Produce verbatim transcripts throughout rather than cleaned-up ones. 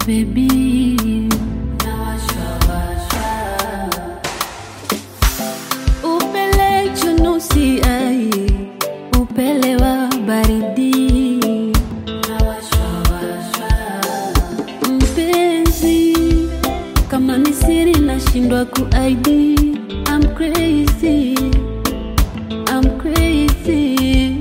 baby. Upele chunusi ai, upele wa baridi. Mpenzi, kama ni siri nashindwa kuaidi. I'm crazy, I'm crazy.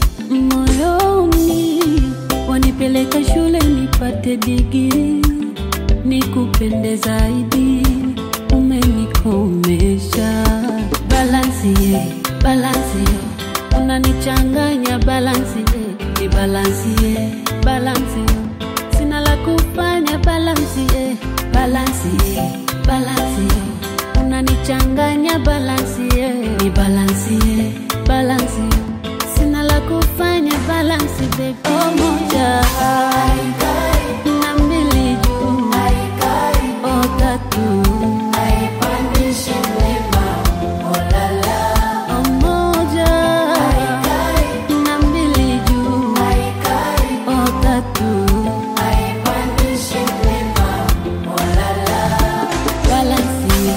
Moyoni wanipeleka shule nipate degree, nikupende zaidi, umenikomesha. Balance ye, balance ye, unanichanganya. Balance ye, ni balance ye, balance ye, sina la kufanya. Balance ye, balance ye, balance ye, unanichanganya. Balance ye, ni balance ye, balance ye, sina la kufanya. Balance baby. Oh moja na mbili juu, oh tatu haipandishi mlima. Oh la la. Oh moja na mbili juu, oh tatu haipandishi mlima. Oh la la. Balance ye.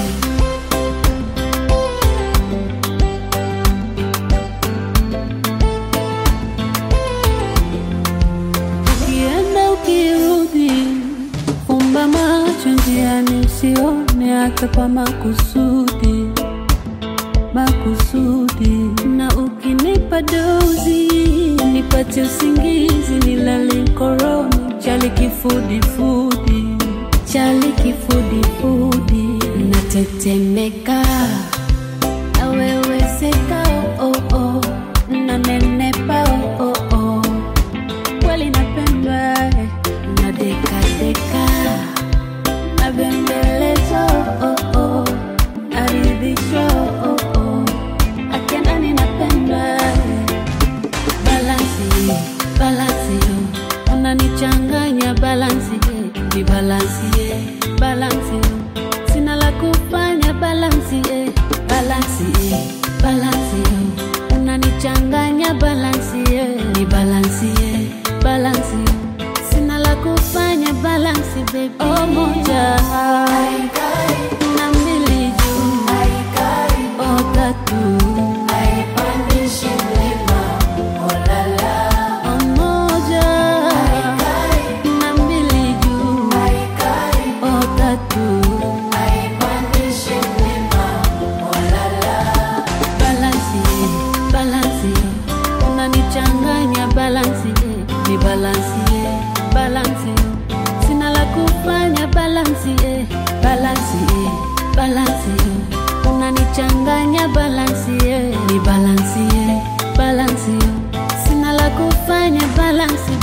Fumba macho njiani usione hata kwa makusudi, makusudi. Na ukinipa dozi nipate usingizi, nilale koroni. Chali kifudi fudi, chali kifudi fudi. Natetemeka na wewe seka, oh oh oh. Nanenepa, oh oh oh. Kweli napendwa na deka deka, na bembelezo, oh oh, naridhisho, oh oh, akenda ninapendwa. Balance ye, balance ye, unanichanganya. Balance ye, ni balance ye, balance ye, sina la kufanya. Balance ye, balance ye, balance ye, unanichanganya. Balance ye, ni balance ye, balance ye, sina la kufanya. Balance baby. Oh moja na mbili juu, oh tatu haipandishi mlima. Oh la la. Oh moja na mbili juu, oh tatu haipandishi mlima. Oh la la. Balance ye, balance ye, unanichanganya. Balance ye, ni balance ye, balance ye, sina la kufanya. Balance ye, balance ye, balance ye, unanichanganya. Balance ye, ni balance ye, balance ye, sina la kufanya. Balance